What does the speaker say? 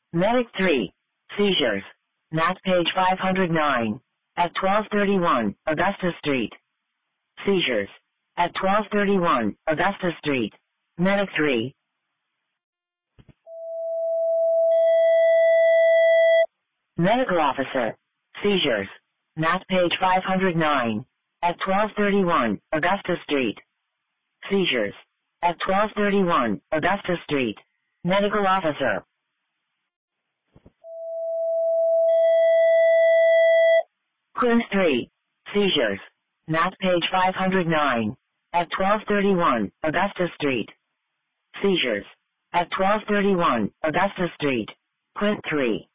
Medic 3. Seizures. Nat page 509. At 1231, Augusta Street. Seizures. At 1231, Augusta Street. Medic 3. Medical officer. Seizures. Nat page 509. At 1231, Augusta Street. Seizures. At 1231, Augusta Street. Medical officer. Quint 3. Seizures. Nat page 509. At 1231, Augusta Street. Seizures. At 1231, Augusta Street. Quint 3.